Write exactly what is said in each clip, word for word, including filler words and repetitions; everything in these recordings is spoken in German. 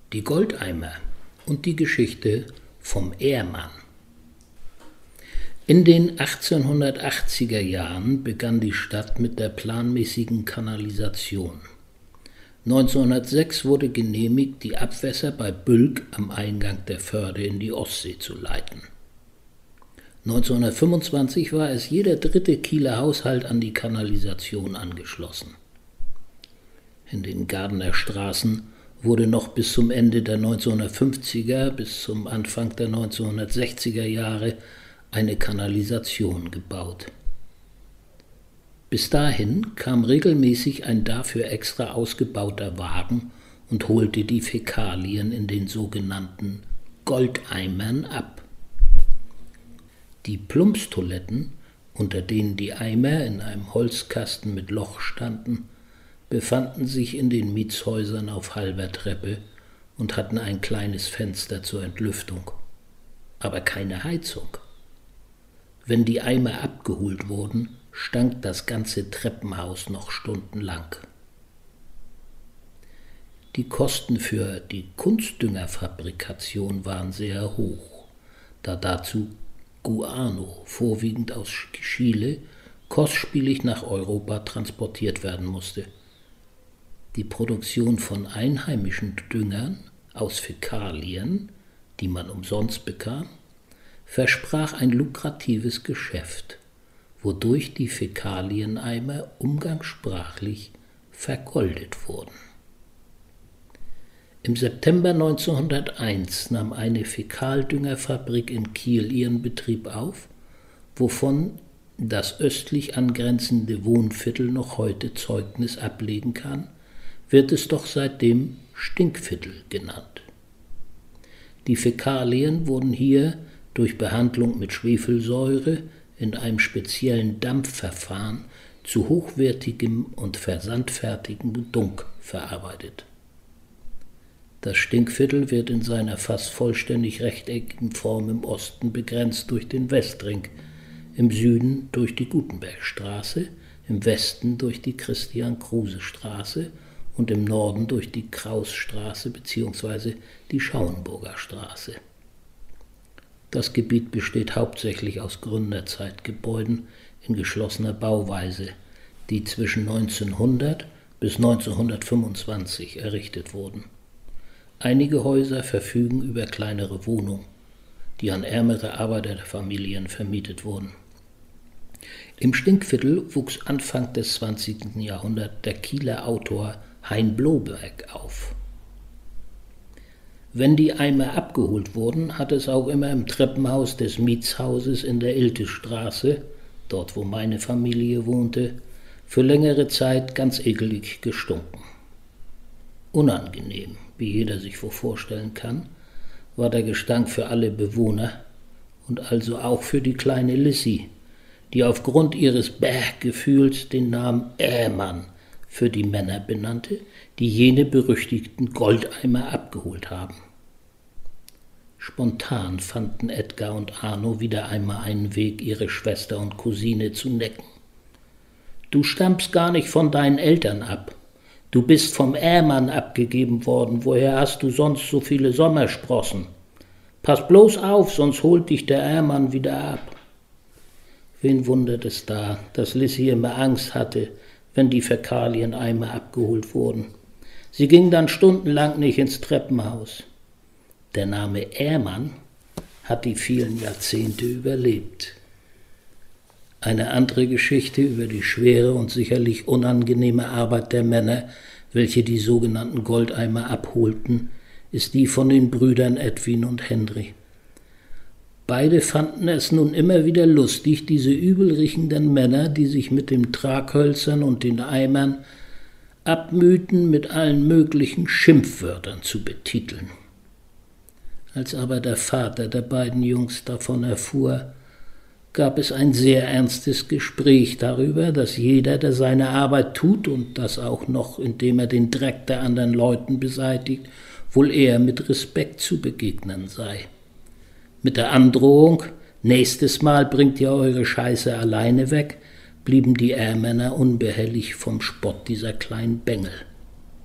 Die Goldeimer und die Geschichte vom Ehrmann. In den achtzehnhundertachtziger Jahren begann die Stadt mit der planmäßigen Kanalisation. neunzehnhundertsechs wurde genehmigt, die Abwässer bei Bülk am Eingang der Förde in die Ostsee zu leiten. neunzehnhundertfünfundzwanzig war es jeder dritte Kieler Haushalt an die Kanalisation angeschlossen. In den Gardener Straßen wurde noch bis zum Ende der neunzehnhundertfünfziger bis zum Anfang der neunzehnhundertsechziger Jahre eine Kanalisation gebaut. Bis dahin kam regelmäßig ein dafür extra ausgebauter Wagen und holte die Fäkalien in den sogenannten Goldeimern ab. Die Plumpstoiletten, unter denen die Eimer in einem Holzkasten mit Loch standen, befanden sich in den Mietshäusern auf halber Treppe und hatten ein kleines Fenster zur Entlüftung, aber keine Heizung. Wenn die Eimer abgeholt wurden, stank das ganze Treppenhaus noch stundenlang. Die Kosten für die Kunstdüngerfabrikation waren sehr hoch, da dazu Guano, vorwiegend aus Chile, kostspielig nach Europa transportiert werden musste. Die Produktion von einheimischen Düngern aus Fäkalien, die man umsonst bekam, versprach ein lukratives Geschäft, wodurch die Fäkalieneimer umgangssprachlich vergoldet wurden. Im September neunzehnhunderteins nahm eine Fäkaldüngerfabrik in Kiel ihren Betrieb auf, wovon das östlich angrenzende Wohnviertel noch heute Zeugnis ablegen kann, wird es doch seitdem Stinkviertel genannt. Die Fäkalien wurden hier durch Behandlung mit Schwefelsäure in einem speziellen Dampfverfahren zu hochwertigem und versandfertigem Dunk verarbeitet. Das Stinkviertel wird in seiner fast vollständig rechteckigen Form im Osten begrenzt durch den Westring, im Süden durch die Gutenbergstraße, im Westen durch die Christian-Kruse-Straße und im Norden durch die Krausstraße bzw. die Schauenburger Straße. Das Gebiet besteht hauptsächlich aus Gründerzeitgebäuden in geschlossener Bauweise, die zwischen neunzehnhundert bis neunzehnhundertfünfundzwanzig errichtet wurden. Einige Häuser verfügen über kleinere Wohnungen, die an ärmere Arbeiterfamilien vermietet wurden. Im Stinkviertel wuchs Anfang des zwanzigsten Jahrhunderts der Kieler Autor Hein Bloberg auf. Wenn die Eimer abgeholt wurden, hat es auch immer im Treppenhaus des Mietshauses in der Iltestraße, dort wo meine Familie wohnte, für längere Zeit ganz ekelig gestunken. Unangenehm, wie jeder sich wohl vorstellen kann, war der Gestank für alle Bewohner und also auch für die kleine Lissy, die aufgrund ihres Bäh-Gefühls den Namen Ehrmann für die Männer benannte, die jene berüchtigten Goldeimer abgeholt haben. Spontan fanden Edgar und Arno wieder einmal einen Weg, ihre Schwester und Cousine zu necken. »Du stammst gar nicht von deinen Eltern ab. Du bist vom Ehrmann abgegeben worden. Woher hast du sonst so viele Sommersprossen? Pass bloß auf, sonst holt dich der Ehrmann wieder ab.« Wen wundert es da, dass Lissy immer Angst hatte, wenn die Fäkalieneimer abgeholt wurden. Sie ging dann stundenlang nicht ins Treppenhaus. Der Name Ehrmann hat die vielen Jahrzehnte überlebt. Eine andere Geschichte über die schwere und sicherlich unangenehme Arbeit der Männer, welche die sogenannten Goldeimer abholten, ist die von den Brüdern Edwin und Henry. Beide fanden es nun immer wieder lustig, diese übelriechenden Männer, die sich mit den Traghölzern und den Eimern abmühten, mit allen möglichen Schimpfwörtern zu betiteln. Als aber der Vater der beiden Jungs davon erfuhr, gab es ein sehr ernstes Gespräch darüber, dass jeder, der seine Arbeit tut und das auch noch, indem er den Dreck der anderen Leuten beseitigt, wohl eher mit Respekt zu begegnen sei. Mit der Androhung, nächstes Mal bringt ihr eure Scheiße alleine weg, blieben die Ehrmänner unbehelligt vom Spott dieser kleinen Bengel.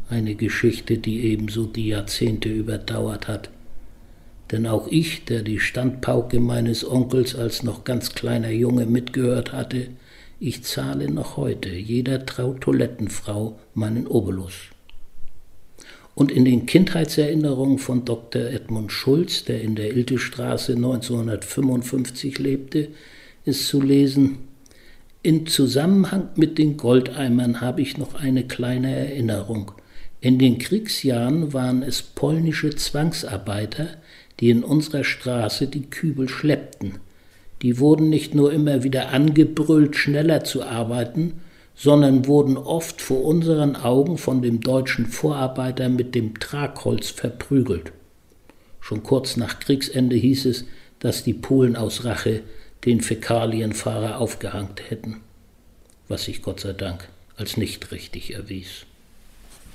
Eine Geschichte, die ebenso die Jahrzehnte überdauert hat. Denn auch ich, der die Standpauke meines Onkels als noch ganz kleiner Junge mitgehört hatte, ich zahle noch heute jeder Trautoilettenfrau meinen Obolus. Und in den Kindheitserinnerungen von Doktor Edmund Schulz, der in der Iltestraße neunzehnhundertfünfundfünfzig lebte, ist zu lesen: In Zusammenhang mit den Goldeimern habe ich noch eine kleine Erinnerung. In den Kriegsjahren waren es polnische Zwangsarbeiter, die in unserer Straße die Kübel schleppten. Die wurden nicht nur immer wieder angebrüllt, schneller zu arbeiten, sondern wurden oft vor unseren Augen von dem deutschen Vorarbeiter mit dem Tragholz verprügelt. Schon kurz nach Kriegsende hieß es, dass die Polen aus Rache den Fäkalienfahrer aufgehangt hätten, was sich Gott sei Dank als nicht richtig erwies.